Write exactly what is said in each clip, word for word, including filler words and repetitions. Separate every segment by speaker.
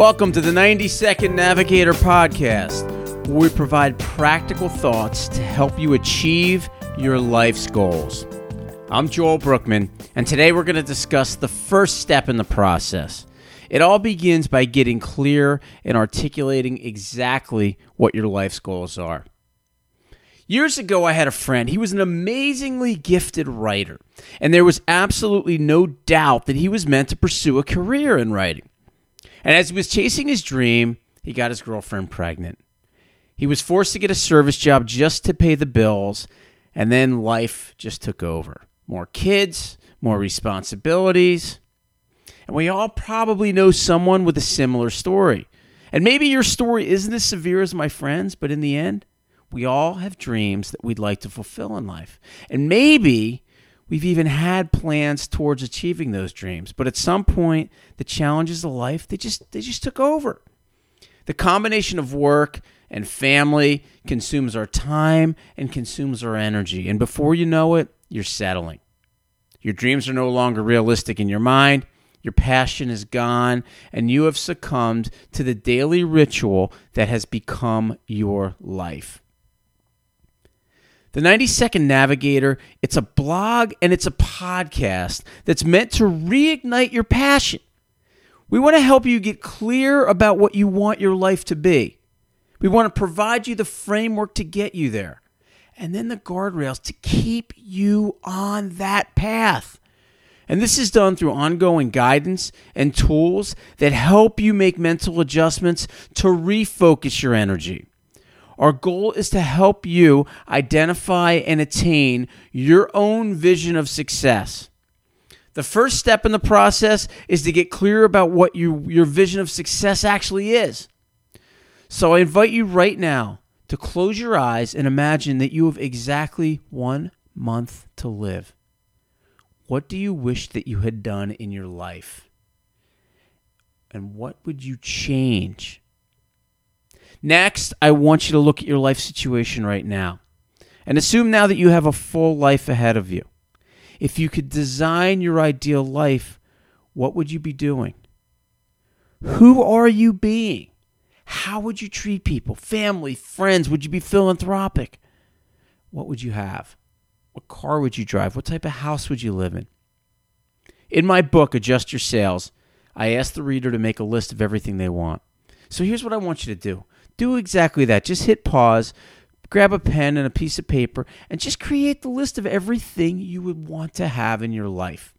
Speaker 1: Welcome to the ninety second Navigator Podcast, where we provide practical thoughts to help you achieve your life's goals. I'm Joel Brookman, and today we're going to discuss the first step in the process. It all begins by getting clear and articulating exactly what your life's goals are. Years ago, I had a friend. He was an amazingly gifted writer, and there was absolutely no doubt that he was meant to pursue a career in writing. And as he was chasing his dream, he got his girlfriend pregnant. He was forced to get a service job just to pay the bills, and then life just took over. More kids, more responsibilities. And we all probably know someone with a similar story. And maybe your story isn't as severe as my friend's, but in the end, we all have dreams that we'd like to fulfill in life. And maybe we've even had plans towards achieving those dreams. But at some point, the challenges of life, they just they just took over. The combination of work and family consumes our time and consumes our energy. And before you know it, you're settling. Your dreams are no longer realistic in your mind. Your passion is gone, and you have succumbed to the daily ritual that has become your life. The ninety second Navigator, it's a blog and it's a podcast that's meant to reignite your passion. We want to help you get clear about what you want your life to be. We want to provide you the framework to get you there, and then the guardrails to keep you on that path. And this is done through ongoing guidance and tools that help you make mental adjustments to refocus your energy. Our goal is to help you identify and attain your own vision of success. The first step in the process is to get clear about what you, your vision of success actually is. So I invite you right now to close your eyes and imagine that you have exactly one month to live. What do you wish that you had done in your life? And what would you change? Next, I want you to look at your life situation right now and assume now that you have a full life ahead of you. If you could design your ideal life, what would you be doing? Who are you being? How would you treat people, family, friends? Would you be philanthropic? What would you have? What car would you drive? What type of house would you live in? In my book, Adjust Your Sails, I ask the reader to make a list of everything they want. So here's what I want you to do. Do exactly that. Just hit pause, grab a pen and a piece of paper, and just create the list of everything you would want to have in your life.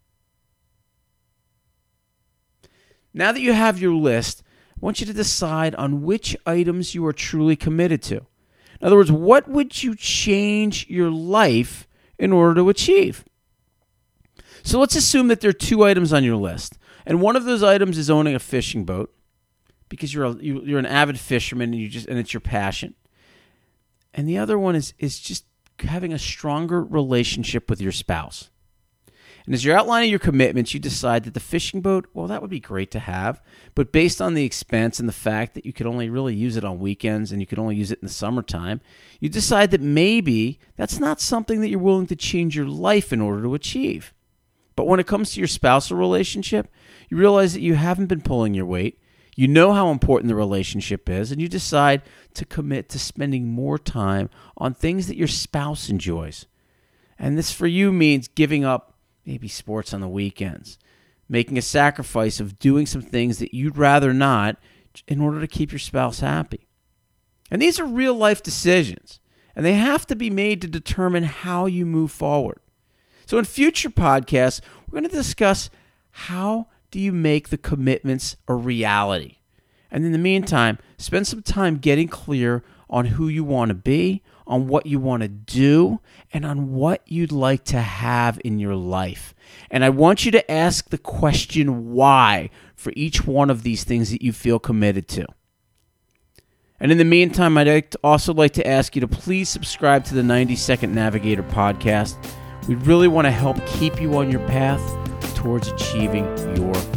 Speaker 1: Now that you have your list, I want you to decide on which items you are truly committed to. In other words, what would you change your life in order to achieve? So let's assume that there are two items on your list, and one of those items is owning a fishing boat, because you're a, you're an avid fisherman and you just and it's your passion. And the other one is is just having a stronger relationship with your spouse. And as you're outlining your commitments, you decide that the fishing boat, well, that would be great to have, but based on the expense and the fact that you could only really use it on weekends and you could only use it in the summertime, you decide that maybe that's not something that you're willing to change your life in order to achieve. But when it comes to your spousal relationship, you realize that you haven't been pulling your weight. You know how important the relationship is, and you decide to commit to spending more time on things that your spouse enjoys. And this for you means giving up maybe sports on the weekends, making a sacrifice of doing some things that you'd rather not in order to keep your spouse happy. And these are real life decisions, and they have to be made to determine how you move forward. So in future podcasts, we're going to discuss how do you make the commitments a reality. And in the meantime, spend some time getting clear on who you want to be, on what you want to do, and on what you'd like to have in your life. And I want you to ask the question why for each one of these things that you feel committed to. And in the meantime, I'd also like to ask you to please subscribe to the ninety second Navigator podcast. We really want to help keep you on your path towards achieving your